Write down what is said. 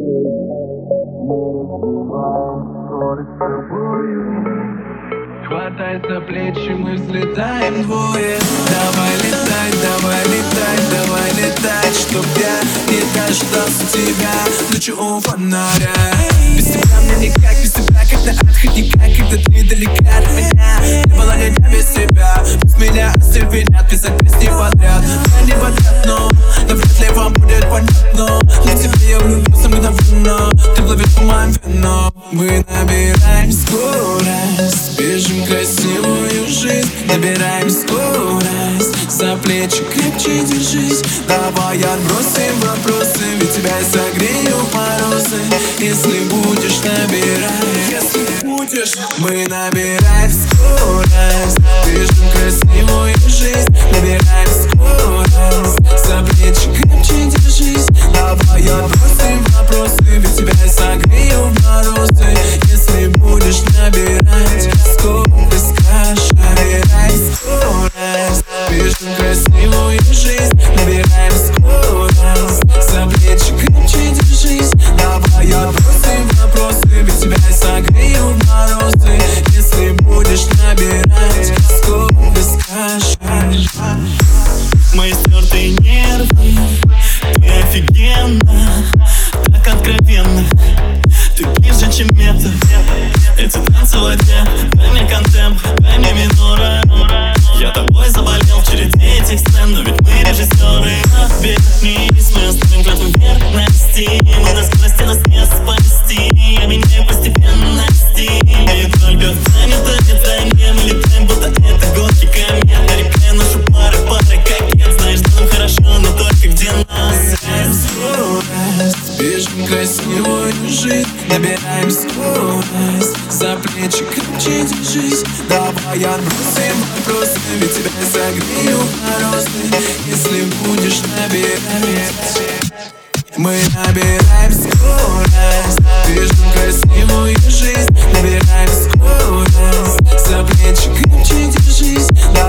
Хватай за плечи, мы взлетаем двое. Давай летай, давай летай, давай летай, чтоб я не дождался тебя ночью у фонаря. Без тебя мне никак, без тебя как на отходника, когда ты далека от меня. Не было ни дня без тебя, пусть меня остервенят, писать песни подряд. Я не подряд, но вряд ли вам будет понятно. Для тебя я влюбился мгновенно, ты плывешь по моим венам. Мы набираем скорость, бежим красивую жизнь. Набираем скорость, за плечи крепче держись. Давай отбросим вопросы, ведь тебя я согрею морозы. Если будешь набирать, если будешь. Мы набираем скорость, бежим красивую жизнь. Набираем скорость, за плечи крепче держись. Давай отбросим вопросы, ведь тебя я согрею морозы. Если будешь набирать скорость, скажешь. Набирай скорость, бежим красивую жизнь. Набираем скорость, за плечи крепче держись. Давай отбросим вопросы, ведь тебя я согрею морозы. Если будешь набирать скорость, скажешь. Мои стертые нервы, ты офигенно, так откровенно. Ты ближе, чем метр. Эти танцы в воде, дай мне контемп, дай мне минора. Я тобой заболел в череде этих сцен, но ведь мы режиссеры. Обернись, мы оставим клятву верности. Мы до скорости нас не спасти. Я меняю постепенно стиль. И только занято летаем, мы летаем, будто это гонки комет. Нарекая нашу пару парой кокет. Знаешь, что нам хорошо, но только где нас. Скорость, бежим красивую жизнь. Набираем скорость, за плечи крепче держись. Давай отбросим вопросы, ведь тебя я согрею морозы. Если будешь набирать. Мы набираем скорость, бежим красивую жизнь. Набираем скорость, за плечи крепче держись.